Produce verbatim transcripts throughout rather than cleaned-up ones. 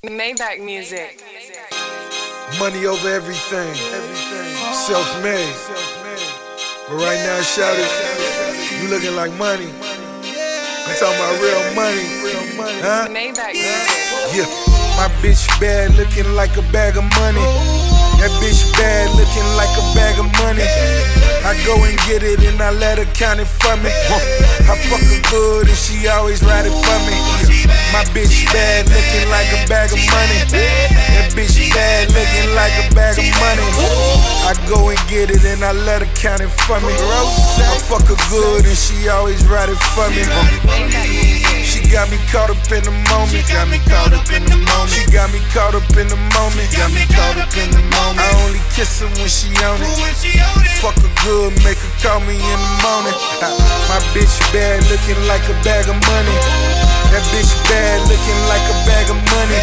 Maybach music. Money over everything. Self-made. But right now, shout it. You looking like money. I'm talking about real money. Huh? Maybach music. Yeah. My bitch bad, looking like a bag of money. That bitch bad, looking like a bag of money. I go and get it and I let her count it for me. I fuck her good and she always ride it for me. My bitch bad, looking like a bag of money. That bitch bad, looking like a bag of money. I go and get it and I let her count it for me. I fuck her good and she always ride it for me. She got me caught up in the moment. Got me caught up in the moment. She got me caught up in the moment. Got me caught up in the moment. I only kiss her when she on it. Fuck her good, make her call me in the morning. My bitch bad, looking like a bag of money. That bitch bad, looking like a bag of money.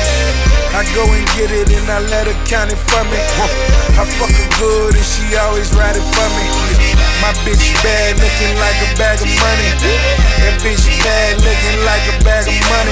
I go and get it and I let her count it for me. I fuck her good and she always ride it for me. My bitch bad, looking like a bag of money. That bitch bad, looking like a bag of money.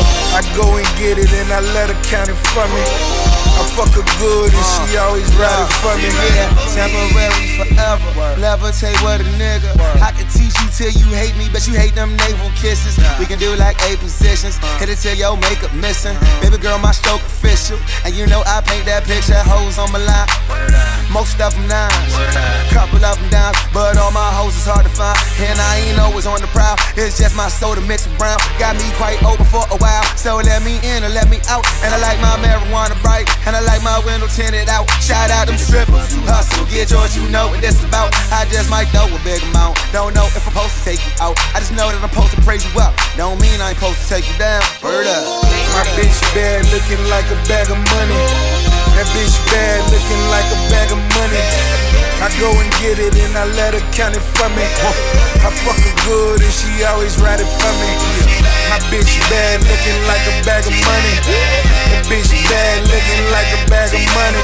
I go and get it and I let her count it for me. I fuck her good and she always ride it for me. Yeah, temporary forever. Levitate with a nigga. I can teach you till you hate me, but you hate them navel kisses. We can do like eight positions. Hit it till your makeup missing. Baby girl, my stroke official. And you know I paint that picture. Hoes on my line. Most of them nines. Couple of them downs. But all my hoes is hard to find. And I ain't always on the prowl. It's just my soda mixed with brown. Got me quite open for a while. So let me in or let me out. And I like my marijuana bright. And I like my window tinted out. Shout out them strippers. Hustle, get yours, you know what this about. I just might throw a big amount. Don't know if I'm supposed to take you out. I just know that I'm supposed to praise you up. Don't mean I ain't supposed to take you down. Word up. My bitch bad, looking like a bag of money. That bitch bad, looking like a bag of money. I go and get it and I let her count it for me. I fuck her good and she always ride it for me. My bitch bad, looking like a bag of money. That bitch bad, looking like a bag of money.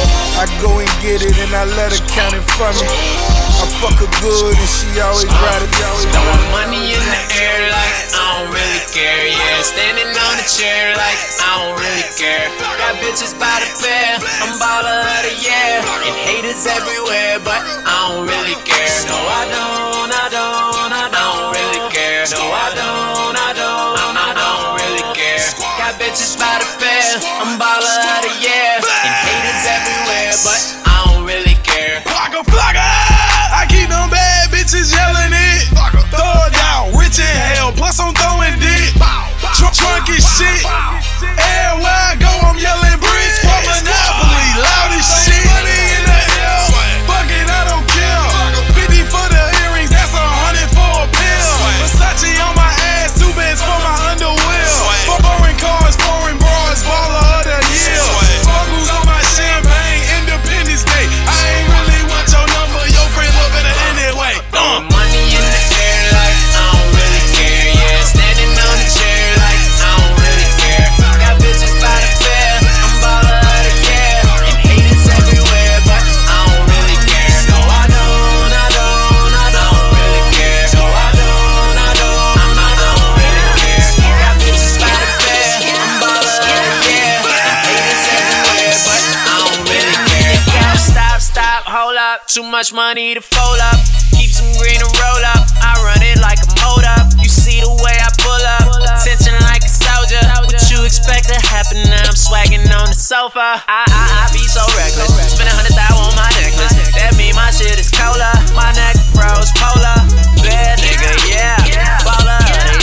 I go and get it and I let her count it for me. I fuck her good and she always ride it. Throwing money in the air like I don't really care. Yeah, standing on the chair like I don't really care. Got bitches by the pair, I'm baller of the year. And haters everywhere, but I don't really care. No, I don't, I don't, I don't really care. No, I don't, I don't, I don't really care. Got bitches by the pair, I'm baller of the year. And haters everywhere, but I don't really care. Flocka, flocka! I keep them bad bitches yelling it. Throw it down, rich in hell, plus I'm throwing dick. Trunk, trunk is shit. Everywhere I go, I'm yelling bricks. For Monopoly, loud as shit. Money in the air, fuck it, I don't care. fifty for the earrings, that's a hundred for a pill. Versace on my ass, two bands for my underwear. Foreign cars, foreign bras, baller of the year. Sparkles on my champagne, Independence Day. I ain't really want your number, your friend look better anyway. Uh. Money in the air like I don't really care. Yeah, standing on the chair like I don't really care. Got bitches by the pair, I'm baller of the year. And haters everywhere, but I don't really care. No, I don't, I don't, I don't really care. No, I don't, I don't, I don't really care. Got bitches by the pair, I'm baller of the year. And haters everywhere, but I don't really care. Yeah, stop, stop, hold up. Too much money to fold up. Keep some green and roll up. I run it like a mold up. You see the way I pull up. Attention like a soldier. What you expect to happen now? I'm swagging on the sofa. I, I, I be so reckless. Spend a hundred thousand on my necklace. That mean my shit is cola. My neck froze polar. Bad nigga, yeah. Baller,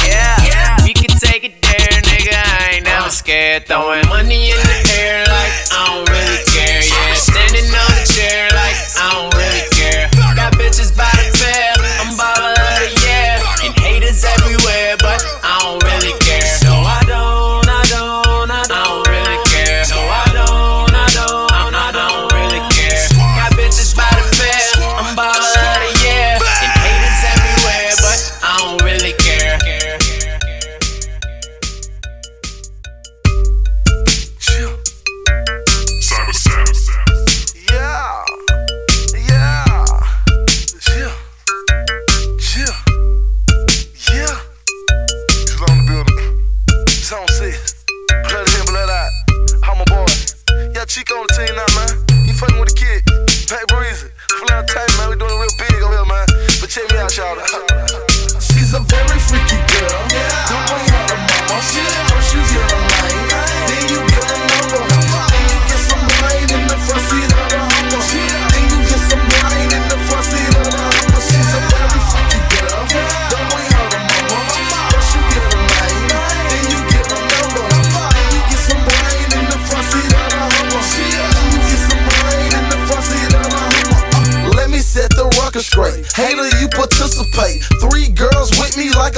yeah. We can take it there, nigga. I ain't never scared. Throwing money in the air like I don't really care. Yeah, standing on the chair like I don't really care. Got bitches by the pair, I'm baller of the year. And haters everywhere, but I don't really care. No, I don't, I don't, I don't really care. No, I don't, I don't, I don't really care. Got bitches by the pair, I'm baller of the year. And haters everywhere, but I don't really care.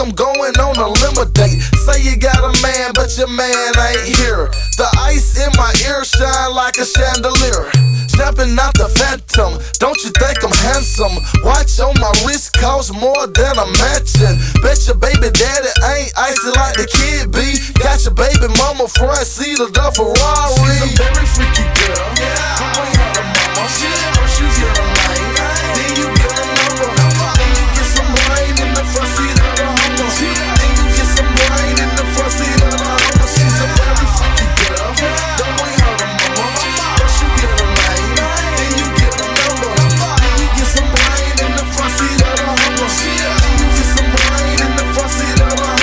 I'm going on a limo date. Say you got a man, but your man ain't here. The ice in my ear shine like a chandelier. Snapping out the phantom, don't you think I'm handsome? Watch on my wrist costs more than a mansion. Bet your baby daddy ain't icy like the kid be. Got your baby mama front seat of the Ferrari. She's a very freaky girl. Don't wait her to mama. First you get a name, then you get a number. Then you get some brain in the front seat of the Hummer. Then you get some brain in the front seat of the Hummer. She's a very freaky girl. Don't wait her to mama. First you get a name, then you get a number. Then you get some brain in the front seat of the Hummer. Then you get some brain in the front seat of the Hummer.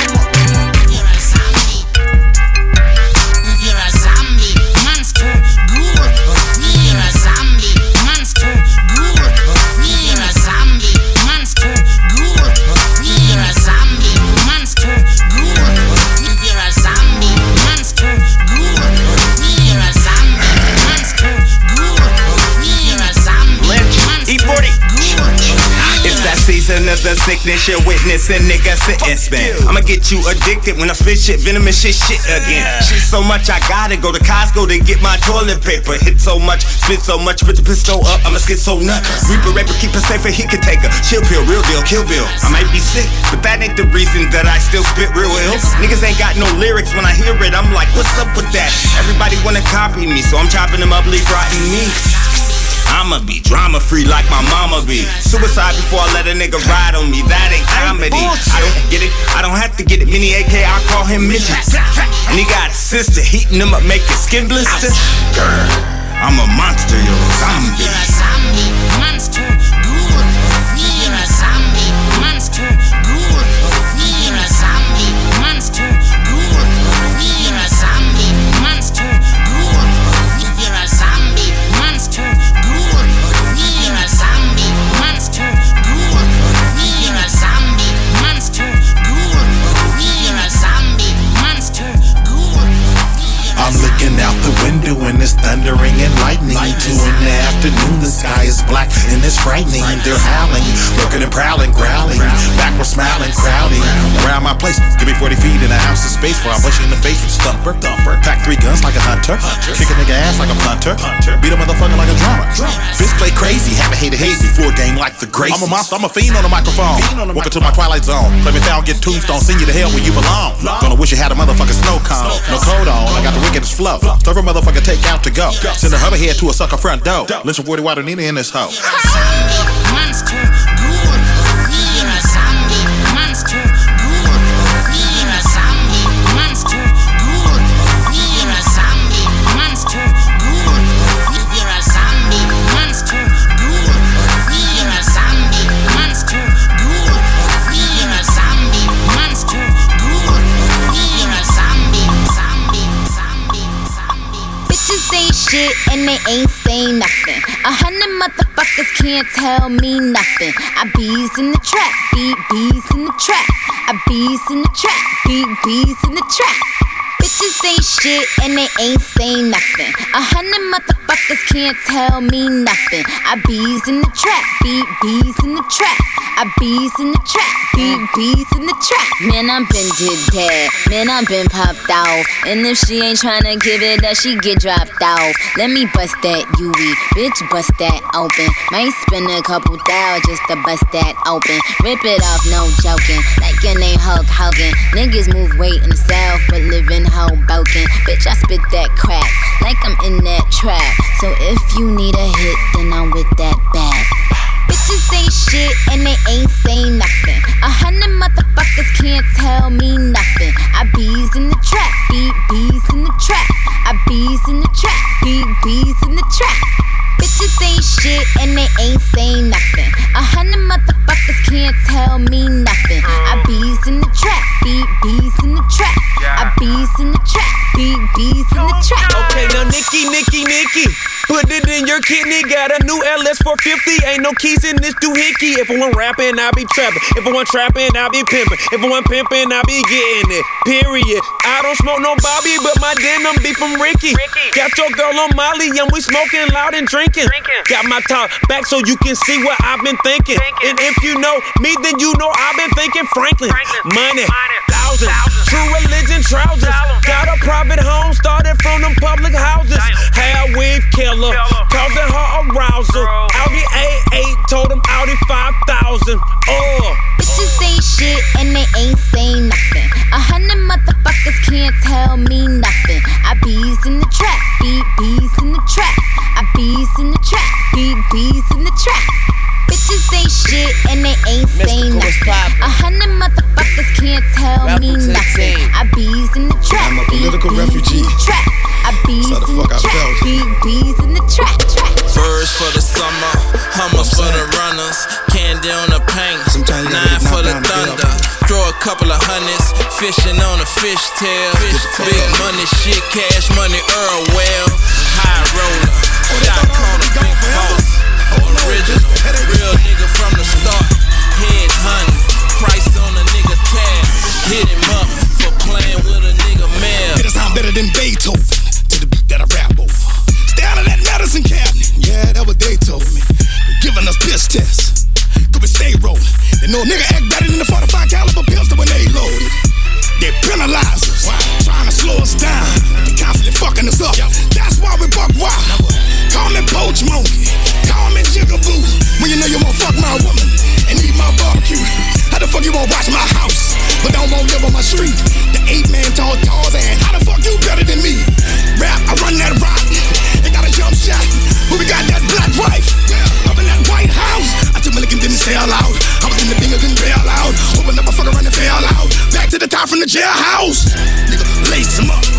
Of the sickness you're witnessing, nigga, sit and spin. I'ma get you addicted when I fish shit, venomous shit, shit again. Shit so much I gotta go to Costco to get my toilet paper. Hit so much, spit so much, put the pistol up, I'ma skid so nuts. Reaper, raper, keep it safer, he could take a chill pill, real deal, kill bill. I might be sick, but that ain't the reason that I still spit real ill. Niggas ain't got no lyrics, when I hear it, I'm like, what's up with that? Everybody wanna copy me, so I'm chopping them up, leave rotten meat. I'ma be drama free like my mama be. Suicide before I let a nigga ride on me, that ain't comedy. I don't get it, I don't have to get it. Mini A K, I call him midget. And he got a sister, heating him up, make his skin blister. Girl, I'm a monster, you're a zombie. You're a zombie, monster, ghoul. You're a zombie, monster, ghoul. You're a zombie, monster, ghoul. You're a zombie, monster, ghoul. You're a zombie, monster, ghoul. You're a zombie, monster, ghoul. You're a zombie, monster, ghoul. You're a zombie, monster, ghoul. I'm looking out the window and it's thundering and lightning. Two in the afternoon, the sky is black and it's frightening. They're howling, looking and prowling, growling, backward smiling, crowding around my place. Give me forty feet in a house of space before I push you in the face with stumper. Pack three guns like a hunter, kick a nigga ass like a punter, beat a motherfucker like a drummer. Fist play crazy, have a hater hazy, full game like the Gracies. I'm a monster, I'm a fiend on the microphone. Welcome to my twilight zone. Play me foul, get tombstone, send you to hell where you belong. Gonna wish you had a motherfucking snow cone. No coat on, I got the wickedest flow. Stuff a motherfucker take out to go. Send a hover head to a sucker front door. Lynch a forty water Nina in this hoe. Monster, ghoul. You're a zombie, monster, ghoul. You're a zombie, monster, ghoul. You're a zombie, monster, ghoul. You're a zombie, monster, ghoul. You're a zombie, monster, ghoul. You're a zombie, monster, ghoul. You're a zombie, zombie, zombie, zombie. Bitches ain't shit and they ain't saying nothing. A hundred motherfuckers can't tell me nothing. I bees in the trap, beat bees in the trap. I bees in the trap, beat bees in the trap. Bitches ain't shit and they ain't saying nothing. A hundred motherfuckers can't tell me nothing. I bees in the trap, beat bees in the trap. I bees in the trap, beat bees in the trap. Man, I'm been did that. Man, I'm been popped off. And if she ain't tryna give it up, she get dropped off. Let me bust that U E, bitch, bust that open. Might spend a couple thou just to bust that open. Rip it off, no joking. Like your name Hulk Hogan. Niggas move weight in the south, but live in Hoboken. Bitch, I spit that crap like I'm in that trap. So if you need a hit, then I'm with that bag. Bitches ain't shit and they ain't saying nothing. A hundred motherfuckers can't tell me nothing. I bees in the trap, beat bees in the trap. I bees in the trap, beat bees in the trap. Bitches ain't shit and they ain't saying nothing. A hundred motherfuckers can't tell me nothing. I bees in the trap, beat bees in the trap. I bees in the trap, beat bees in the trap. Okay, now Nikki, Nikki, Nikki, put it in in your kidney. Got a new L S four fifty. Ain't no keys in this doohickey. If I want rapping, I'll be trapping. If I want trapping, I'll be pimping. If I want pimping, I'll be getting it. Period. I don't smoke no Bobby, but my denim be from Ricky. Got your girl on Molly, and we smoking loud and drinking. Got my top back so you can see what I've been thinking. And if you know me, then you know I've been thinking Franklin. Money, thousands, true religion trousers. Got a private home, started from them public houses. Hair weave killer, causing her arousal. Audi A eight, told him Audi five thousand. Oh. Bitches ain't shit and they ain't saying nothing. A hundred motherfuckers can't tell me nothing. I bees in the trap, beat bees in the trap. I bees in the trap, beat bees in the trap. Bitches ain't shit and they ain't saying nothing. A hundred motherfuckers can't tell me nothing. I bees in the trap, I'm a political beat refugee. bees in the trap. I bees That's in the the fuck I trap, felt. beat bees in the trap. Birds for the summer, hummers for the runners, candy on the paint, Sometimes you gotta nine get for knocked the down to get thunder. up. Throw a couple of hundreds, fishing on a fishtail. Big money shit, cash money, Earl well. High roller, shot caller, big boss. Original, real nigga from the start. Head hunting, price on a nigga tab. Hit him up for playing with a nigga mail. It'll sound better than Beethoven to the beat that I rap over. Stay out of that medicine cabinet. Yeah, that what they told me. They're giving us piss tests. Could we stay rolling? They know a nigga act better than the forty-five caliber pistol when they loaded. They penalize us, trying to slow us down. They constantly fucking us up. That's why we buck wild. Call me Poach Monkey, call me Jigaboo. When you know you won't fuck my woman and eat my barbecue. How the fuck you won't watch my house, but don't won't live on my street? The eight man tall Tarzan. How the fuck you better than me? Rap, I run that rock. They got a jump shot, but we got that black wife. Up in that White House, I took my lick and didn't say out loud. I was in the bingo, couldn't bail out. Open up a fucker run and fail out. Back to the top from the jailhouse. Nigga, lace him up.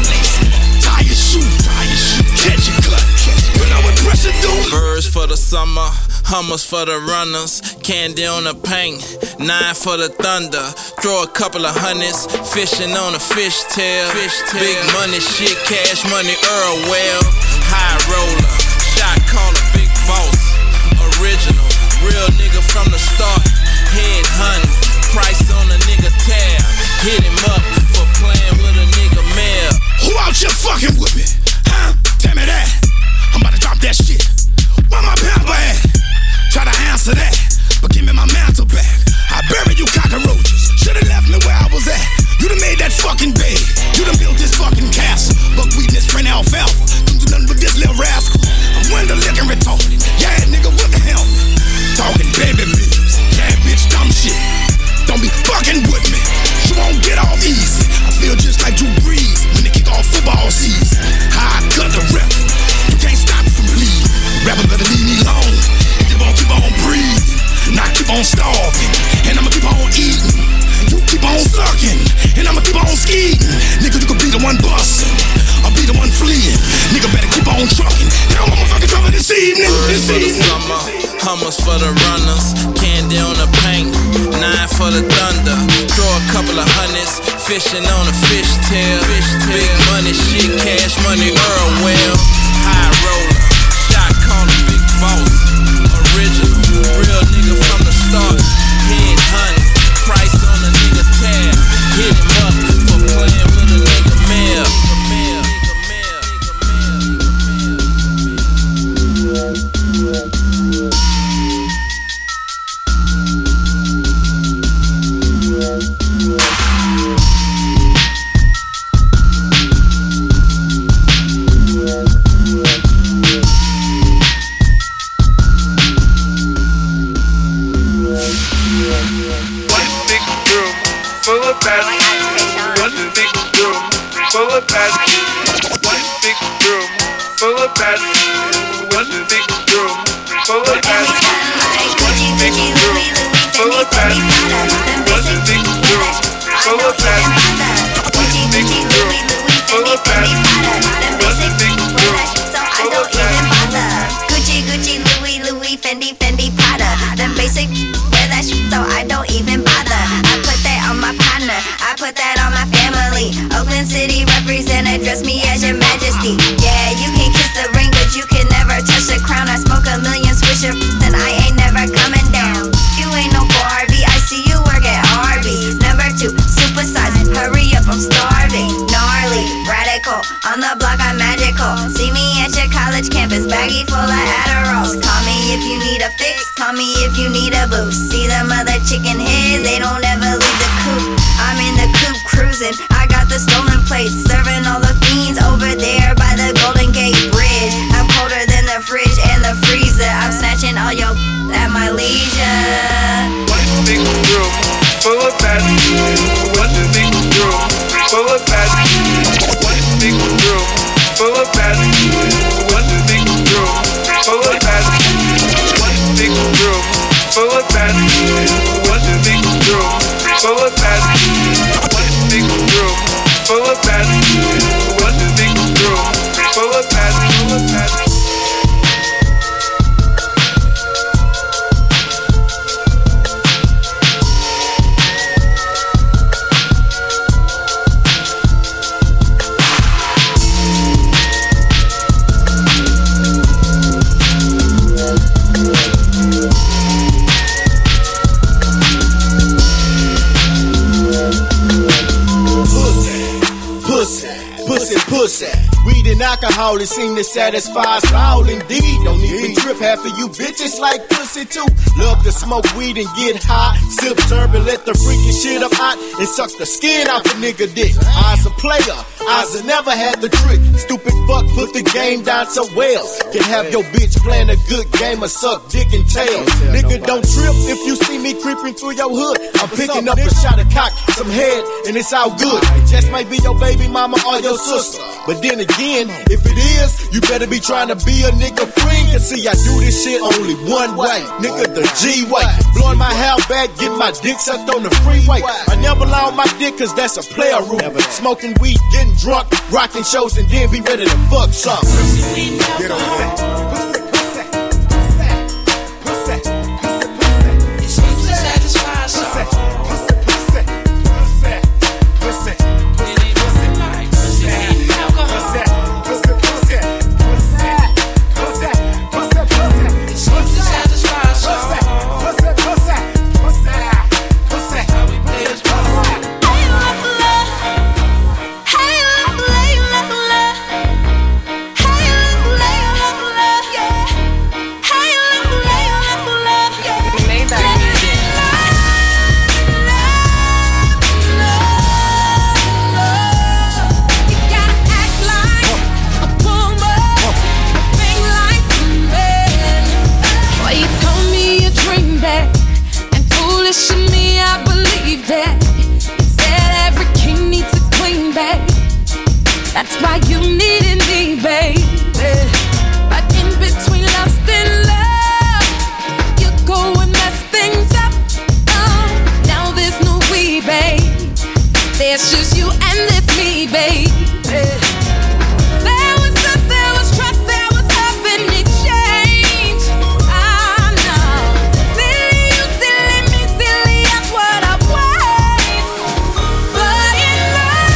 Tie your shoe. Catch your cut. You know what pressure do? Birds for the summer, hummers for the runners, candy on the paint, nine for the thunder. Throw a couple of hundreds, fishing on a fishtail. Big money shit, cash money, Earl well. High roller, shot caller, big boss. Original, real nigga from the start. Head hunting, price on a nigga tab. Hit him up for playing with a nigga mail. Who out here fucking with me? Huh? Tell me that. I'm about to drop that shit. Where my pamper at? Try to answer that, but give me my mantle back. I buried you cockroaches. Should've left me where I was at. You done made that fucking bed. You done built this fucking castle. Buckwheat and his friend alfalfa. Don't do nothing with this little rascal. I'm window licking retarded. Yeah, nigga, what the hell? Talking baby bills. Yeah, bitch, dumb shit. Don't be fucking with me. You won't get off easy. I feel just like Drew Brees when they kick off football season. How I cut the record. You can't stop it from bleeding. Rapper better leave me alone. If you won't keep on breathing, not keep on starving, and I'ma keep on eating. You keep on sucking, and I'ma keep on skiing. Nigga, you could be the one busting, I'll be the one fleeing. Nigga, better keep on trucking. Now I'm fucking trouble this evening. Birds This for the evening. summer, hummers for the runners, candy on the paint, nine for the thunder. Throw a couple of hundreds, fishing on a fishtail. Big money shit, cash money, Earl well. High roller, shot caller, big boss. Original, real nigga from the start. Head hunting, price on a nigga tab. Hit him up for playing with a nigga mail. One big room full of passengers. One big room full of passengers. One big room full of passengers. One big room full of passengers. One big room full of passengers. One big room full of passengers. One big room full of passengers. One big room full of passengers. Gucci, Gucci, Louis, Louis, Fendi, Fendi, Prada. Them basic wear that shit, so I don't even bother. I put that on my partner, I put that on my family. Oakland City represent, address me as your majesty. Yeah, you can kiss the ring, but you can never touch the crown. your then I ain't never coming down. You ain't no Barbie, I see you work at Arby's. Number two, supersize, hurry up, I'm starving. Gnarly, radical, on the block I'm magical. See me at your college campus, baggy full of Adderalls. Call me if you need a fix, call me if you need a boost. See them other chicken heads, they don't ever leave the coop. I'm in the coop cruising, I got the stolen plates, serving all the fiends over there by the Golden Gate Bridge. I'm colder than the fridge and the freezer, I'm snatching all your at my leisure. One big room full of bad. One big room full of bad. One big room full of bad. One big room full of bad. One big room full of bad. One big room full of bad. One big room full of bad. One big room full of bad. Full of bad. Pussy, weed and alcohol, it seem to satisfy us all indeed. Don't even trip, half of you bitches like pussy too. Love to smoke weed and get high, sip syrup and let the freaking shit up hot and suck the skin off a nigga dick. I's a player, I's a never had the trick. Stupid fuck put the game down so well. Can have your bitch playing a good game of suck dick and tail. Nigga don't trip if you see me creeping through your hood. I'm picking up a shot of cock, some head, and it's all good. It just might be your baby mama or your sister. But then again, if it is, you better be trying to be a nigga friend. Cause see, I do this shit only one way, nigga, the G way. Blowing my hair back, get my dick sucked on the freeway. I never lie on my dick cause that's a player rule. Smoking weed, getting drunk, rocking shows, and then be ready to fuck something. Get on that. That's why you needed me, baby. But in between lust and love, you go and mess things up. Oh, now there's no we, babe. There's just you and there's me, babe. There was love, there was trust, there was love in exchange. I know. Silly you, silly me, silly, that's what I want. But in love,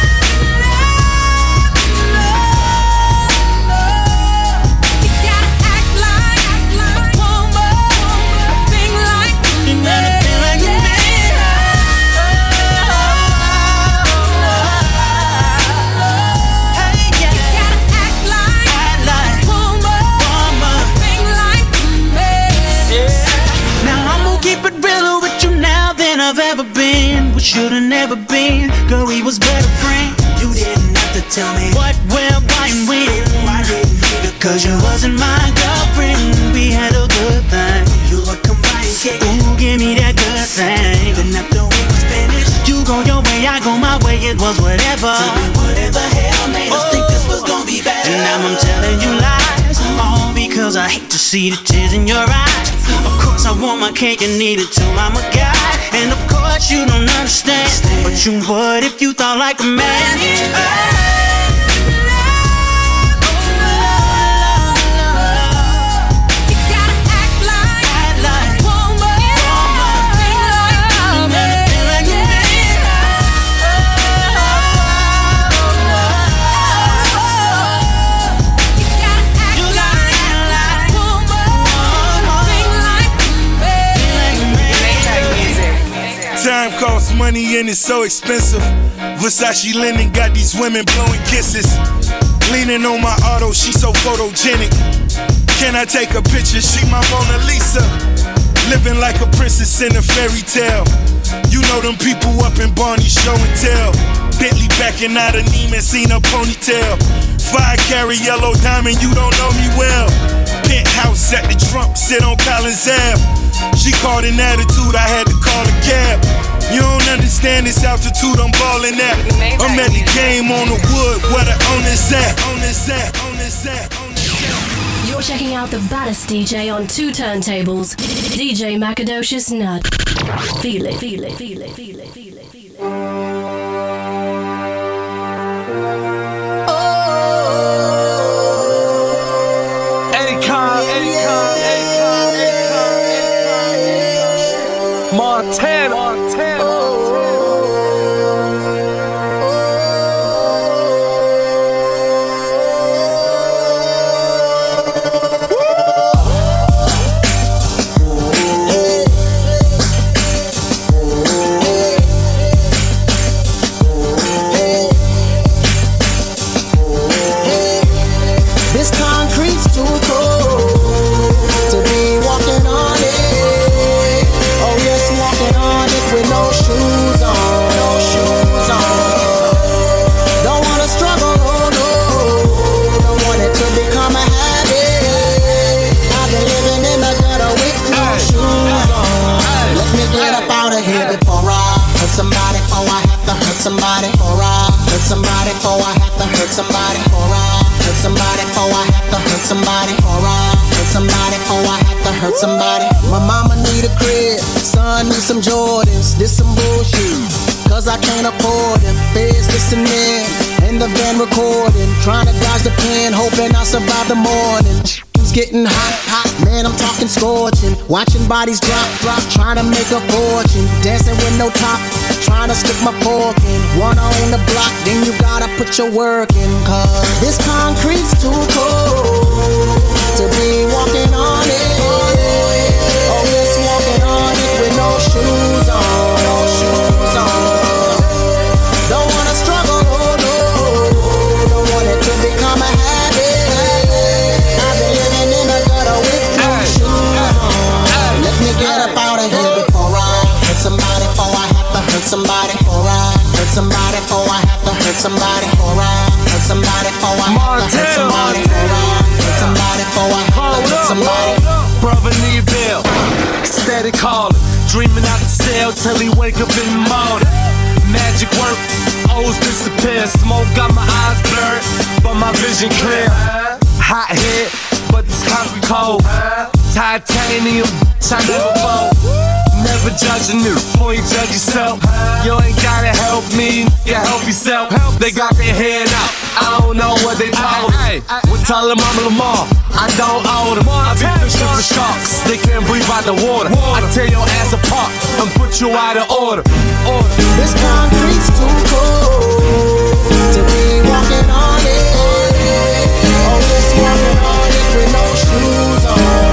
you gotta act like, act like a woman, a thing like a man. I've ever been, what should've never been. Girl, we was better friends. You didn't have to tell me what, where, why, and when. I didn't need it, cause you wasn't my girlfriend. We had a good thing. You were combined, yeah. Ooh, give me that good thing. Then after we was finished, you go your way, I go my way. It was whatever. Tell me whatever hell made us think this was gonna be better. And now I'm telling you lies, all because I hate to see the tears in your eyes. Of course I want my cake and eat it till I'm a guy. And of course you don't understand, but you would if you thought like a man. costs money and it's so expensive. Versace linen got these women blowing kisses. Leaning on my auto, she so photogenic. Can I take a picture? She my Mona Lisa. Living like a princess in a fairy tale. You know them people up in Barney show and tell. Bentley backing out of Neiman, seen a ponytail. Five carry yellow diamond, you don't know me well. Penthouse at the Trump, sit on Collins Ave. She called an attitude, I had to call a cab. You don't understand this altitude I'm ballin' at. I'm at the game on the wood, where the owner's at. Owner's at, owner's at, owner's at. You're checking out the baddest D J on two turntables, D J Macadocious Nut. Feel it, feel it, feel it, feel it, feel it, feel it. Akon, Akon, Akon, Akon, Akon, Montana, Montana. Somebody for I hurt somebody for I have to hurt somebody for I hurt somebody for I have to hurt somebody for I hurt somebody for I have to hurt somebody. My mama need a crib, son need some Jordans, this some bullshit, cause I can't afford them. Feds listening, in the van recording, trying to dodge the pen, hoping I survive the morning. Getting hot, hot, man, I'm talking scorching. Watching bodies drop, drop, trying to make a fortune. Dancing with no top, trying to stick my fork in. One on the block, then you gotta put your work in. Cause this concrete's too cold to be walking on it. Oh, yes, walking on it with no shoes on, no shoes on. Don't wanna struggle, oh no. Don't want it to become a habit. Get up out of here before I hurt somebody, before I have to hurt somebody, before I hurt somebody, before I have to hurt somebody, before I hurt somebody, before I have to hurt somebody, before I hurt somebody, before I have to hurt somebody. Brother need bill, steady calling, dreaming out the cell till he wake up in the morning. Magic work, O's disappear, smoke got my eyes blurred, but my vision clear. Hot head, but this concrete cold. Titanium, I never fold. Never judge a new before you judge yourself. You ain't gotta help me, you help yourself. They got their head out, I don't know what they told me. We'll tell them I'm Lamar, I don't owe them. I be fishing for sharks, they can't breathe out the water. I tear your ass apart and put you out of order. order. This concrete's too cold to be walking on it. Oh, this walking on it with no shoes on.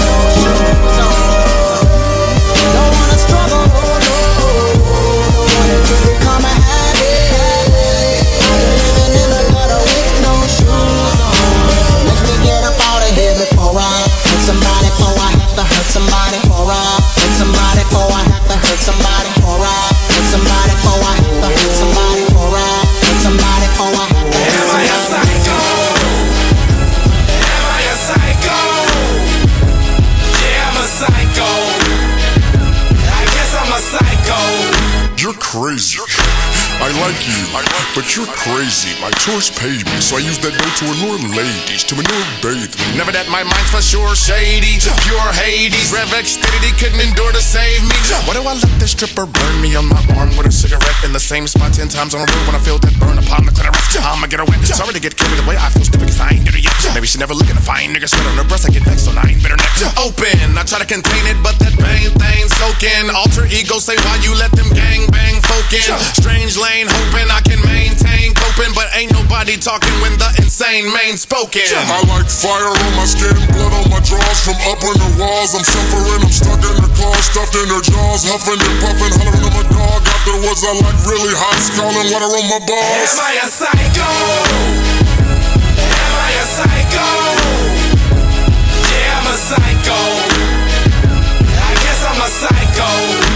Don't wanna struggle, oh no. Don't want it to become a habit. I'm living in the gutter with no shoes on. Let me get up out of here before I hurt somebody, before I have to hurt somebody, before I hurt somebody, before I have to hurt somebody, before I hurt somebody, before I have to hurt somebody, before I hurt somebody, before I have to hurt somebody. Am I a psycho? Am I a psycho? Yeah, I'm a psycho. I guess I'm a psycho. You're crazy. I like you, but you're crazy. My chores paid me, so I use that dough to allure ladies, to manure bathe me. Never that my mind for sure shady, pure Hades. Rev Xfinity couldn't endure to save me. Why do I let this stripper burn me on my arm with a cigarette in the same spot ten times on a road when I feel that burn upon the clitoris? I'ma get her wet. Sorry to get carried away, I feel stupid cause I ain't did it yet. Maybe she never looking to find nigga sweat on her breast. I get vexed, so I ain't bitter neck. Open, I try to contain it, but that bang thing soaking. Alter ego say why you let them gang bang folk in. Strange lane, hoping I can maintain coping, but ain't nobody be talking when the insane main spoken. I like fire on my skin, blood on my drawers. From up in the walls, I'm suffering. I'm stuck in the car, stuffed in her jaws, huffing and puffing, hollering at my dog. Afterwards, I like really hot, scalding water on my balls. Am I a psycho? Am I a psycho? Yeah, I'm a psycho. I guess I'm a psycho.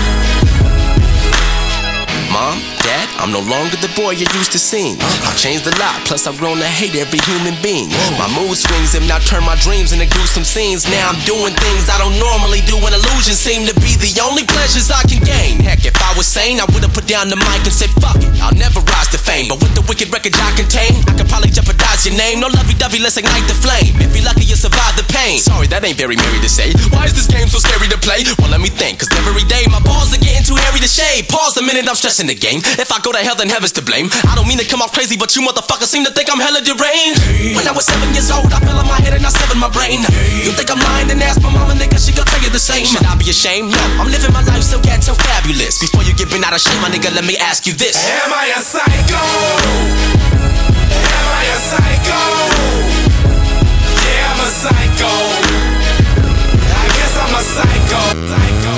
Mom, Dad, I'm no longer the boy you used to see. I've changed a lot, plus I've grown to hate every human being. My mood swings have now turned my dreams into gruesome scenes. Now I'm doing things I don't normally do, and illusions seem to be the only pleasures I can gain. Heck, if I was sane, I would've put down the mic and said, fuck it, I'll never rise to fame. But with the wicked record I contain, I could probably jeopardize your name. No lovey-dovey, let's ignite the flame. If you're lucky, you survive the pain. Sorry, that ain't very merry to say. Why is this game so scary to play? Well, let me think, cause every day my balls are getting too hairy to shave. Pause a minute, I'm stressing the game. If I go to hell, then heaven's to blame. I don't mean to come off crazy, but you motherfuckers seem to think I'm hella deranged. When I was seven years old, I fell on my head and I severed my brain. You think I'm lying, then ask my mama, nigga, she gon' tell you the same. Should I be ashamed? No, I'm living my life so ghetto fabulous. Before you get bent out of shape, my nigga, let me ask you this. Am I a psycho? Am I a psycho? Yeah, I'm a psycho. I guess I'm a psycho. Psycho.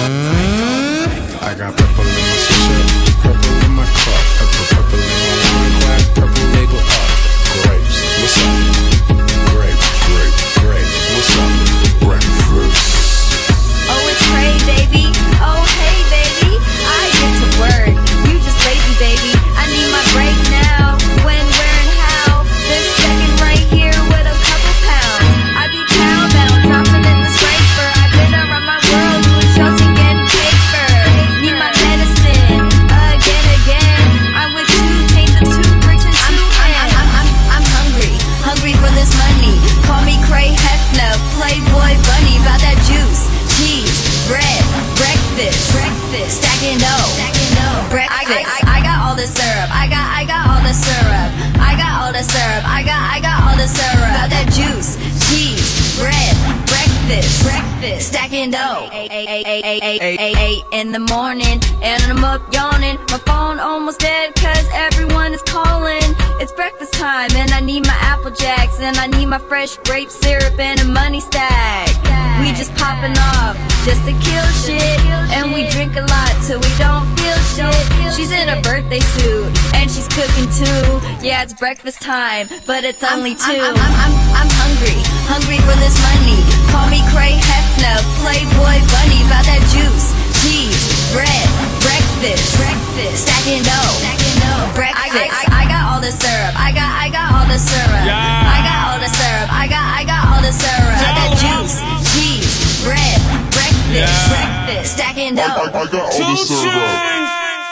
I got purple in my switcher, purple in my cup, purple, purple in my wine glass, purple label up. Grapes, what's up? Grape, grape, grapes, what's up? Breakfast. Oh, it's Ray, baby. Oh, hey, baby. I get to work. You just lazy, baby. I need my break now. When, where, and how? This second right here with a couple pounds. I be pound-bound, dropping in the scraper. I've been around my world doing shows and getting paper. Need my medicine again, again. I'm with two chains and two bricks and two hands. I'm, I'm, I'm hungry, hungry for this money. Call me Cray Hefner, Playboy Bunny. About that juice, cheese, bread, breakfast, breakfast, stacking dough, stacking dough, breakfast. I, I, I got all the syrup. I got, I got all the syrup. I got all the syrup. I got, I got all the syrup. About that juice, cheese, bread, breakfast, breakfast, stacking dough. Eight, eight, eight, eight, eight, eight, eight, eight in the morning, and I'm up yawning. My phone almost dead, cause everyone is calling. It's breakfast time, and I need my Apple Jacks, and I need my fresh grape syrup and a money stack. We just popping off, just to kill shit, and we drink a lot till we don't feel shit. She's in a birthday suit, and she's cooking too. Yeah, it's breakfast time, but it's only two. I'm, I'm, I'm, I'm, I'm hungry, hungry for this money. Call me Cray Hefner, Playboy Bunny. About that juice, cheese, bread, breakfast, breakfast, stacking dough, stacking dough, breakfast. I, I, I got all the syrup. I got, I got all the syrup. Yeah. I got all the syrup. I got, I got all the syrup. About that juice, cheese, bread, breakfast, Yeah. breakfast, stacking dough. I, I, I got all the syrup.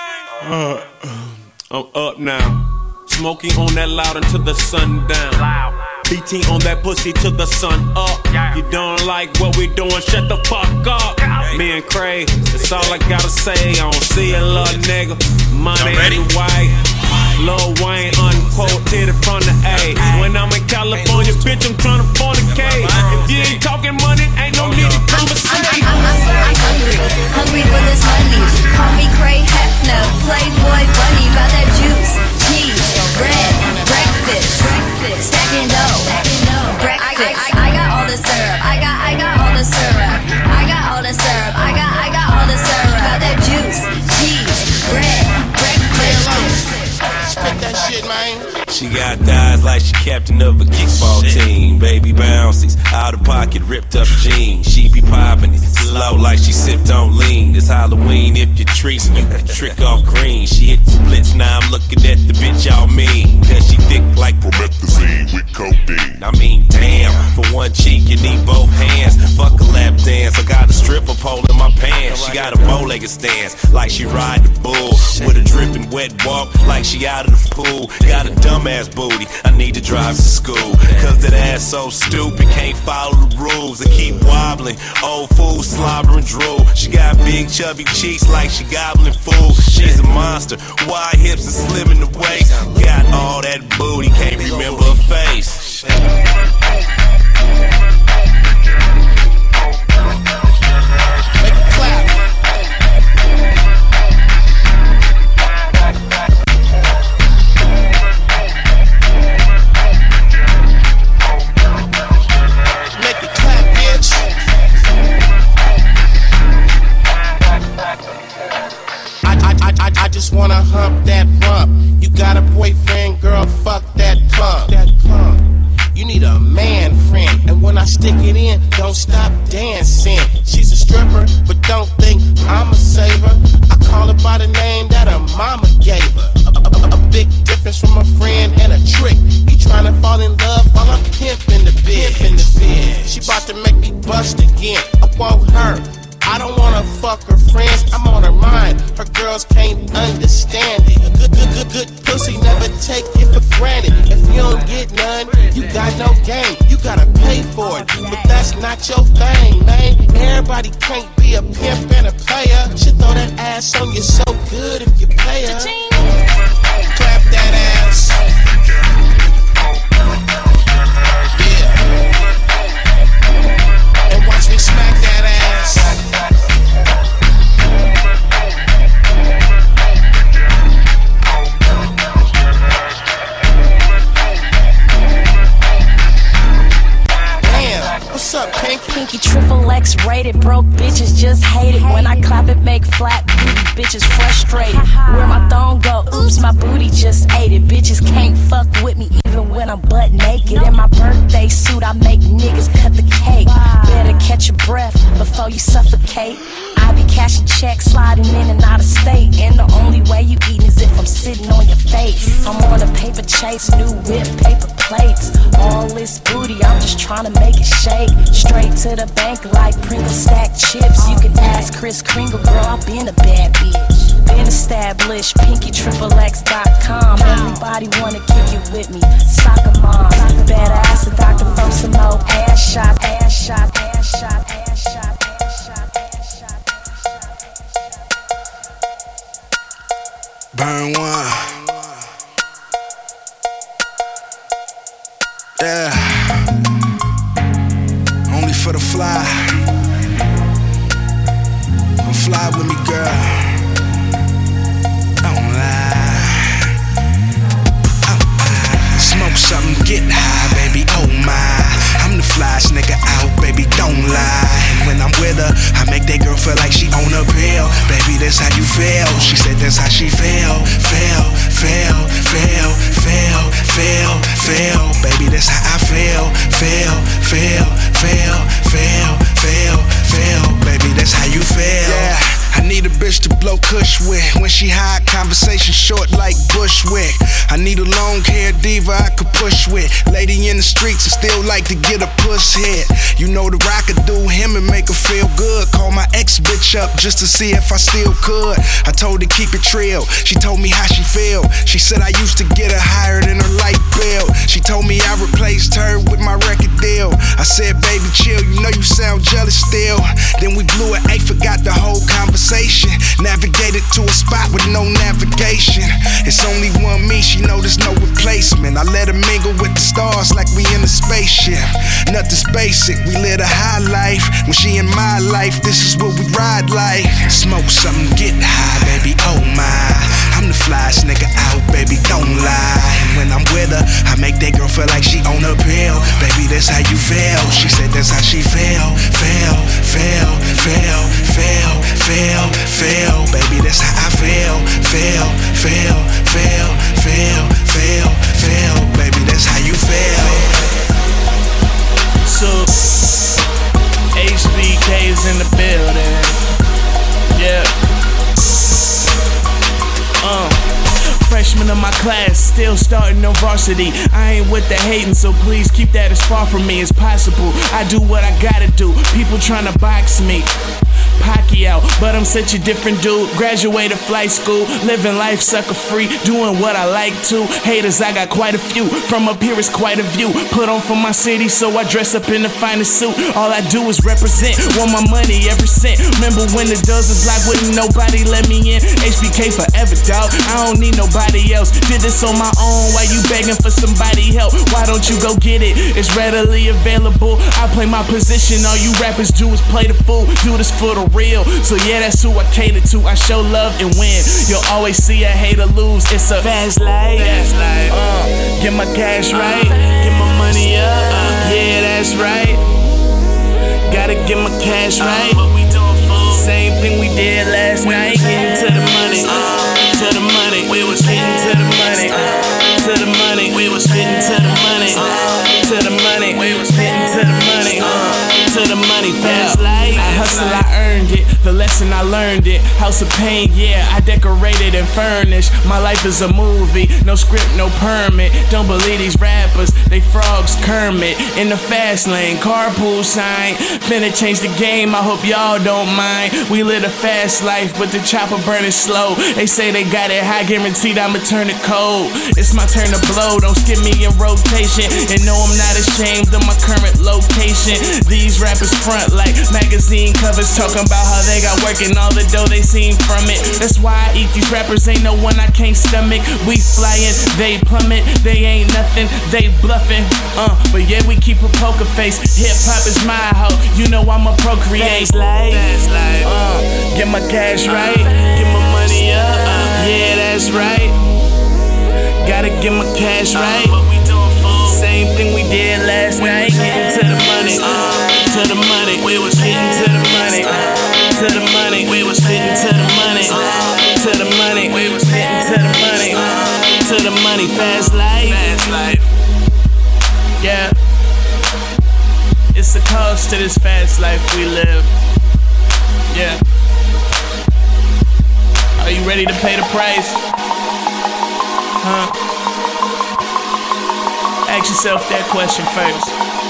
Uh, I'm up now. Smoking on that loud until the sun down. B T on that pussy till the sun up. You don't like what we doing, shut the fuck up. Me and Cray, that's all I gotta say. I don't see a little nigga. Money and white. Lil Wayne unquote, hit it from the A. When I'm in California, bitch, I'm tryna fornicate. If you ain't talking money, ain't no need to conversate. I'm, I'm, I'm, I'm hungry, hungry for this money. Call me Cray Hefner, Playboy Bunny. About that juice, cheese, bread, breakfast, breakfast, stacking dough, breakfast. I, I, I got all the syrup. I got, I got all the syrup. I got all the syrup. I got, I got all the syrup. About that juice, cheese, bread, breakfast. Spit that shit, man. She got thighs like she captain of a kickball team. Baby bouncies, out of pocket, ripped up jeans. She be popping it slow like she sipped on lean. It's Halloween if you're treating you can trick off green. She hit the splits, now I'm looking at the bitch y'all mean. Cause she thick like promethazine with codeine. I mean, damn, for one cheek you need both hands. Fuck a lap dance, I got a stripper pole in my pants. She got a bow-legged stance like she ride the bull. With a dripping wet walk like she out of the pool. Got a dumbass booty, I need to drive to school. Cause that ass so stupid, can't follow the rules. I keep wobbling, old fool slobbering drool. She got big chubby cheeks like she gobbling food. She's a monster, wide hips and slim in the waist. Got all that booty, can't remember her face. Make it clap. don't stop dancing. She's a stripper, but don't think I'm a saver. I call her by the name that her mama gave her. A, a, a big difference from a friend and a trick. He tryna fall in love while I'm pimping the bed. Pimping the bed. She bout to make me bust again. I want her. I don't wanna fuck her friends, I'm on her mind. Her girls can't understand it. Good, good, good, good pussy, never take it for granted. If you don't get none, you got no game. You gotta pay for it, but that's not your thing, man. Everybody can't be a pimp and a player. Should throw that ass on you so good if you pay her. Clap that ass. Yeah. And watch me smack that ass. What's up, Pink? Pinky triple X rated, broke bitches just hate it. When I clap it, make flat booty bitches frustrated. Where my thong go? Oops, my booty just ate it. Bitches can't fuck with me even when I'm butt naked. In my birthday suit, I make niggas cut the cake. Better catch your breath before you suffocate. I be cashing checks, sliding in and out of state. And the only way you eatin' is if I'm sitting on your face. I'm on a paper chase, new whip, paper plates. All this booty, I'm just trying to make it shake. Straight to the bank like Pringle stack chips. You can ask Chris Kringle, girl, I been a bad bitch. Been established, pinky triple x dot com. Everybody wanna kick it with me. Soccer mom, badass, a doctor from some old ass shot, ass shot, ass shot, ass shot. Burn one. Yeah. Only for the fly. Come fly with me, girl. Don't lie. Oh, smoke something, get high, baby. Oh my. I'm the flyest nigga out, baby. Don't lie. And when I'm with her, I make that girl feel like she on a pill. Baby, that's how you feel. She said that's how she feel. Feel, feel, feel, feel, feel, feel. Baby, that's how I feel. Feel, feel, feel, feel, feel, feel. Baby, that's how you feel. Yeah. I need a bitch to blow kush with. When she high, conversation short like Bushwick. I need a long hair diva I could push with. Lady in the streets and still like to get a puss hit. You know the rock could do him and make her feel good. Call my ex bitch up just to see if I still could. I told her keep it trill. She told me how she feel. She said I used to get her higher than her light bill. She told me I replaced her with my record deal. I said baby chill, you know you sound jealous still. Then we blew an eight, forgot the whole conversation. Navigated to a spot with no navigation. It's only one me, she know there's no replacement. I let her mingle with the stars like we in a spaceship. Nothing's basic, we live a high life. When she in my life, this is what we ride like. Smoke something, get high, baby, oh my. I'm the flyest nigga out, baby, don't lie. And when I'm with her, I make that girl feel like she on a pill. Baby, that's how you feel. She said that's how she feel. Feel, feel, feel, feel, feel, feel. Baby, that's how I feel. Feel, feel, feel, feel, feel, feel. Baby, that's how you feel. So, H B K is in the building. Yeah. Uh, freshman of my class, still starting on varsity. I ain't with the hating, so please keep that as far from me as possible. I do what I gotta do, people tryna box me. Pacquiao, but I'm such a different dude. Graduated flight school, living life sucker free, doing what I like to. Haters, I got quite a few. From up here is quite a view. Put on for my city, so I dress up in the finest suit. All I do is represent, want my money every cent. Remember when the doors was locked, wouldn't nobody let me in? H B K forever, dog. I don't need nobody else. Did this on my own, why you begging for somebody help? Why don't you go get it? It's readily available. I play my position, all you rappers do is play the fool. Do this for the real, so yeah, that's who I cater to. I show love and win. You'll always see a hater lose. It's a fast life. Fast life. Uh, get my cash right, get my money up. Yeah, that's right. Gotta get my cash right. Same thing we did last night. Getting to the money, to the money. We was getting to the money, to the money. We was getting to the money, to the money. We was getting to the money, to the money. life, fast life. I hustle, I earned it. The lesson I learned it. House of pain, yeah, I decorated and furnished. My life is a movie, no script, no permit. Don't believe these rappers, they frogs Kermit. In the fast lane, carpool sign. Finna change the game, I hope y'all don't mind. We live a fast life, but the chopper burning slow. They say they got it high, guaranteed I'ma turn it cold. It's my turn to blow, don't skip me in rotation. And no, I'm not ashamed of my current location. These rappers front like magazine covers, talking about how they got work and all the dough they seen from it. That's why I eat these rappers, ain't no one I can't stomach. We flying, they plummet, they ain't nothing, they bluffing. Uh, but yeah, we keep a poker face. Hip hop is my hoe, you know I'ma procreate. Fast life, uh, get my cash right, get my money up, yeah, that's right. Gotta get my cash right. Same thing we did last night. Getting to the money, uh, to the money. We was getting to the money, uh, to the money. We was getting to the money, uh, to the money. We was getting to the money, uh, to the money. Fast life, fast life. Yeah, it's the cost to this fast life we live. Yeah. Are you ready to pay the price? Huh? Ask yourself that question first.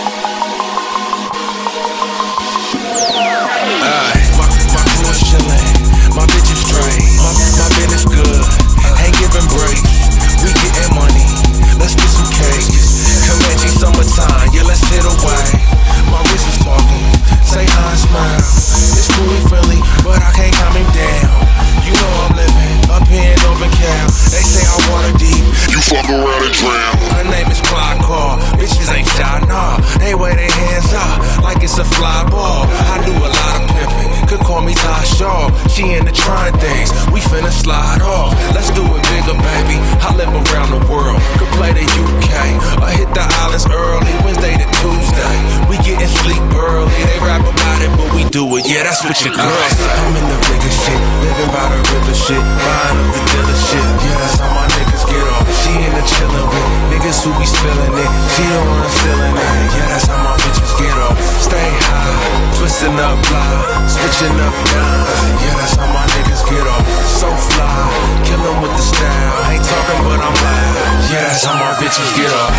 Uh, my, my crew is chillin', my bitch is straight, my, my business good, ain't giving breaks. We getting money, let's get some cake. Comanche summertime, yeah, let's hit away. My wrist is talking, say hi and smile. It's cool, we friendly, but I can't calm him down. You know I'm living up here in Open Cal. They say I water deep, you fuck around and drown. Her name is Clyde Call, bitches ain't shy, nah. They wear their hands up like it's a fly ball. I do a lot of pimping, could call me Ty Shaw. She into trying things, we finna slide off. Let's do it bigger, baby. I live around the world, could play the U K or hit the islands early, Wednesday to Tuesday. We getting sleep early, they rap about it, but we do it, yeah, that's what your girl say. I'm in the biggest shit, living by the river shit, buying up the dealership, yeah, that's how my niggas get off. She in the chillin' with niggas who be spillin' it, she don't wanna stealin' it, yeah, that's how my bitches get off. Stay high, twistin' up fly, switching up down, yeah, that's how my niggas get off. So fly, kill 'em with the style, ain't talking but I'm loud, yeah, that's how my bitches get off.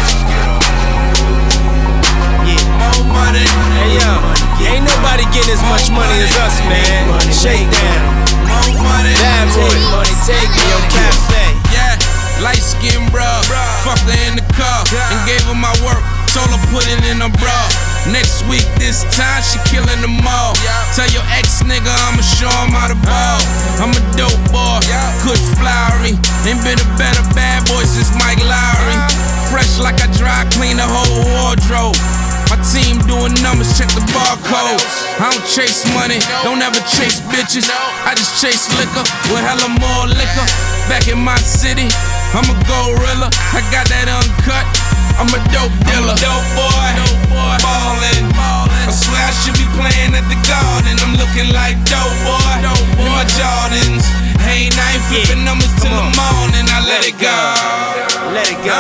More money. Hey yo, ain't nobody getting as much money as us, man. Shake down. More money. Dabs money. Money. Take me on cafe. Yeah, light skin bro. Fucked her in the car and gave her my work. Told her put it in her bra. Next week this time she killing them all. Tell your ex nigga I'ma show him how to ball. I'm a dope boy, Kush flowery. Ain't been a better bad boy since Mike Lowry. Fresh like I dry clean the whole wardrobe. My team doing numbers, check the barcode. I don't chase money, don't ever chase bitches. I just chase liquor with hella more liquor. Back in my city, I'm a gorilla. I got that uncut, I'm a dope dealer. Dope boy, ballin'. I swear I should be playing at the Garden. I'm looking like dope boy in my Jordans. Hey, night flipping numbers till the morning. I let it go. Let it go.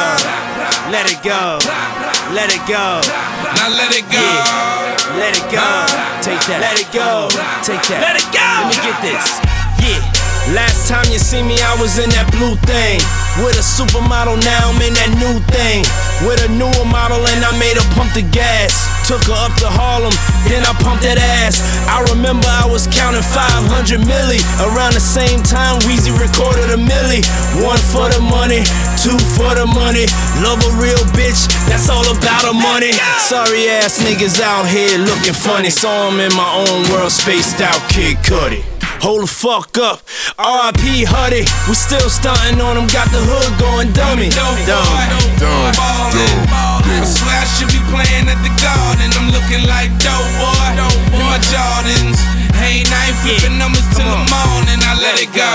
Let it go. Let it go. Now let it go. Yeah. Let it go. Take that. Let it go. Take that. Let it go. Let me get this. Yeah. Last time you see me, I was in that blue thing. With a supermodel, now I'm in that new thing. With a newer model and I made her pump the gas. Took her up to Harlem, then I pumped that ass. I remember I was counting five hundred milli. Around the same time, Weezy recorded a milli. One for the money, two for the money. Love a real bitch, that's all about the money. Sorry ass niggas out here looking funny. Saw him in my own world, spaced out Kid Cudi. Hold the fuck up, R I P Huddy. We still stuntin' on him, got the hood going dummy. Dumb, dumb, dumb, dumb. I swear I should be playing at the Garden. I'm looking like dope boy in my Jordans. Hey, night flipping numbers till the morning. I let it go.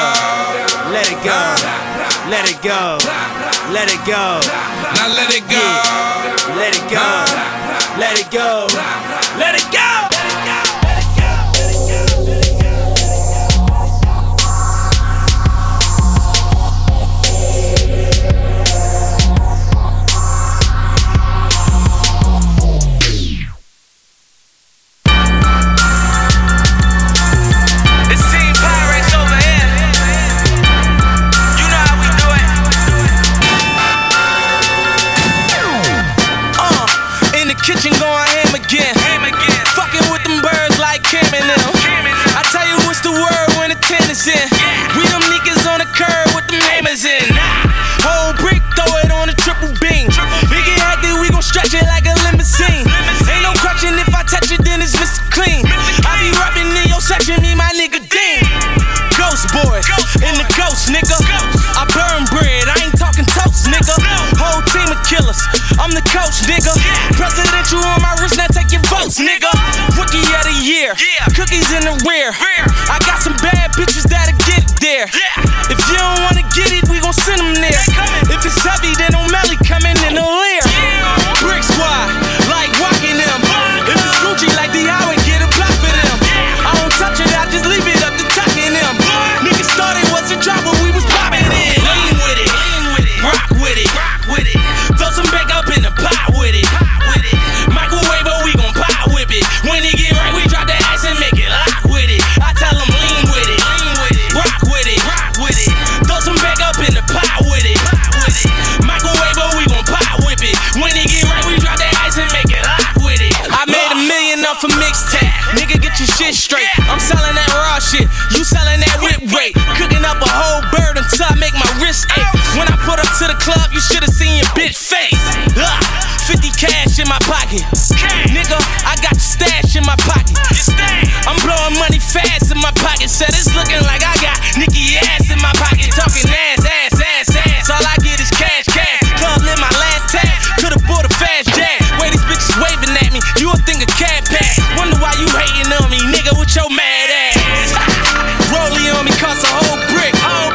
Let it go. Let it go. Let it go. Now let it go. Let it go. Let it go. Let it go. kitchen going ham again. Fucking with them birds like Cam and them. I tell you what's the word when the ten is in. We them niggas on the curb with them hammers in. Whole brick, throw it on a triple beam. We get hectic, we gon' stretch it like a limousine. Ain't no question if I touch it, then it's Mister Clean. I be rapping in your section, me my nigga Dean. Ghost boys, in the ghost, nigga. I burn bread, I ain't talking toast, nigga. Whole team of killers, I'm the coach, nigga. Presidential on my wrist, now take your votes, nigga. Rookie of the year, cookies in the rear. I got some bad bitches that'll get it there. If you don't wanna get it, we gon' send them there. If it's heavy, then O'Malley coming in the leer. Brick squad, like walking them. If it's Gucci, like the highway, get a block for them. I don't touch it, I just leave it up to talking them. Niggas thought it was a drop, but we was popping in. Lean with it, rock with it, throw some back up in the pot with it. Microwave, but we gon' pop whip it. When it get right, we drop the ass and make it lock with it. I tell them lean with it, rock with it, throw some back up in the pot with it. Microwave, but we gon' pop whip it. When it get right, we drop the ice and make it lock with it. I made a million off a mixtape. Nigga, get your shit straight. I'm selling that raw shit, you selling that whip weight. Cooking up a whole bird until I make my wrist ache. When I put up to the club, you should've seen your bitch face. Ugh, fifty cash in my pocket. Nigga, I got the stash in my pocket. I'm blowing money fast in my pocket. Said it's looking like I got Nicki ass in my pocket. Talking ass, ass, ass, ass. All I get is cash, cash. Club in my last tag. Could've bought a fast jag. Way these bitches waving at me, you would think a cat pass. Wonder why you hating on me, nigga, with your mad ass. Rollie on me cost a whole brick.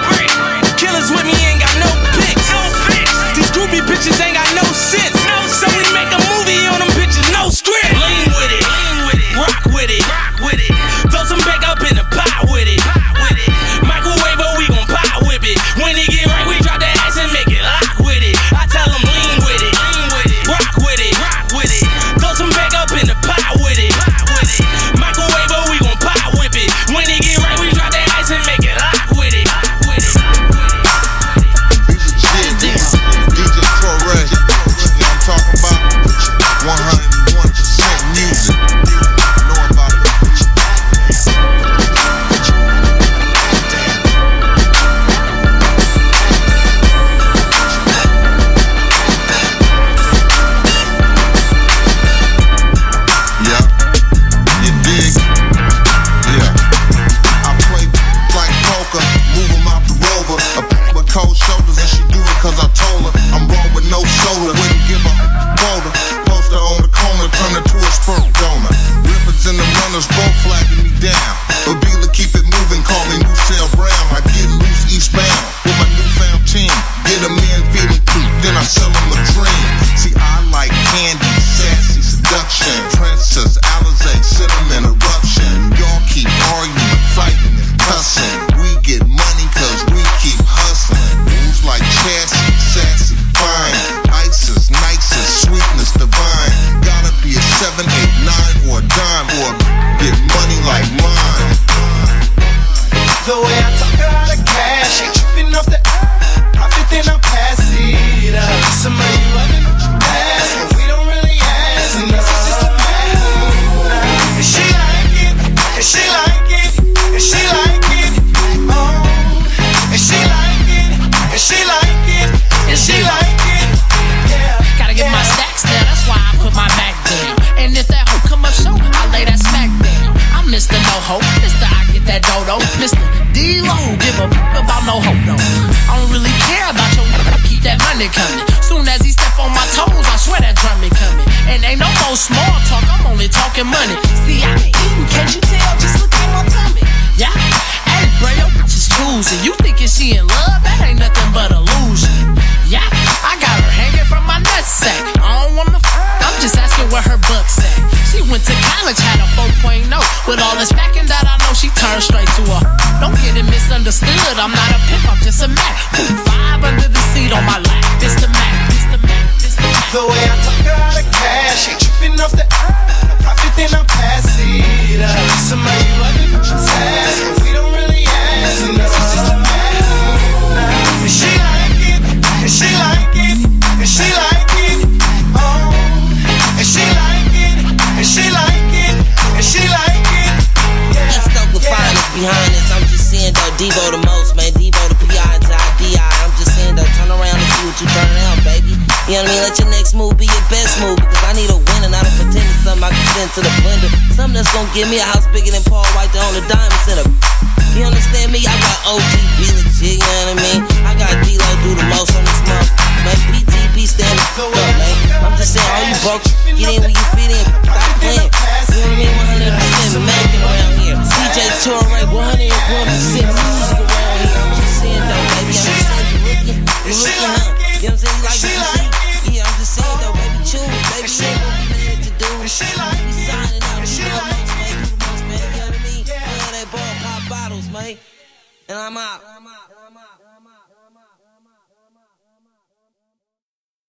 Killers with me ain't got no pics. These groupie bitches ain't got no sense. So we make a movie on them bitches, no script. Lean with it, rock with it, throw some back up in the pot with it. Microwave, but we gon' pop whip it. When it get right, we drop the ass and make it lock with it. I tell them lean with it, rock with it, throw some back up in the pot with it. Microwave, but we gon' pop whip it. When it get right, we drop the ice and make it lock with it. D J Torres, you know what I'm talking about? one hundred one percent music. Know about it. Yeah, you dig? Yeah. I play like poker, move 'em out the rover. A p- with cold shoulders, and she do it cause I told her. I'm wrong with no soda, wouldn't give a quota. Poster on the corner, turn into a sperm donor. Rippers and the runners both flagging me down. But Beeler keep it moving, call me Lucille Brown. I get loose eastbound with my newfound team. Get them in, feed them too, then I sell them a dream. See, I like candy, sassy, seduction. Princess, Alizé, cinnamon eruption. Y'all keep arguing, fighting, and cussing. We get money cause we keep hustling. Moves like chassis, sassy, fine. Isis, nicest, sweetness divine. Gotta be a seven, eight, nine, or a dime, or get money like mine. The way I talk out of cash, ain't tripping off the profit, then I pass it up. Some of you running fast, but we don't really ask enough. It's just a matter. And she like it, and she like it, and she like it. Oh, and she like it, and she like it, and she like it. Yeah, gotta get my stacks there, that's why I put my Mac down. And if that hoe come up show, I lay that smack down. I'm Mister No Hope, Mister I get that dodo, Mister D-Lo, give a f- about no hope, no. I don't really care about your keep that money coming. Soon as he step on my toes, I swear that drum is coming. And ain't no more small talk, I'm only talking money. See, I ain't eating, can't you tell? Just look at my tummy. Yeah, hey, bro, your bitch is choosing. You thinking she in love? That ain't nothing but illusion. Yeah, I got her hanging from my nutsack. I don't wanna f- I'm just asking where her buck's at. She went to college, had a four point oh. With all this backing that I know, she turned straight to a. Don't get it misunderstood, I'm not a pimp, I'm just a Mac. Five under the seat on my lap, this the Mac, this the Mac, this the Mac. The way I talk out of cash, ain't tripping off the profit, then I pass it up. Some of you running fast, but we don't really ask enough. It's just a matter. And she like it, and she like it, and she like it. Oh, and she like it. smooth because I need a winner, not a pretender. Something I can send to the blender. Something that's gonna give me a house bigger than Paul White, the only diamonds in a. You understand me? I got O G B legit, you know what I mean? I got D-Lo do the most on this month. Man, P T P stand up, man. I'm just saying, all you broke, get in where you fit in. Stop playing. You know what I mean? one hundred percent American around here. D J Torre, one hundred one percent music around here. I'm just saying, though, baby. I'm just saying, you're rookie. You're rookie, huh? You know what I'm saying? You like what you see? Yeah, I'm just saying, though, baby. Choose, baby. You ain't gonna be mad to do. We signing out. You know the most, man. You the most, man. You know what I mean? Play that ball, pop bottles, man. And I'm out.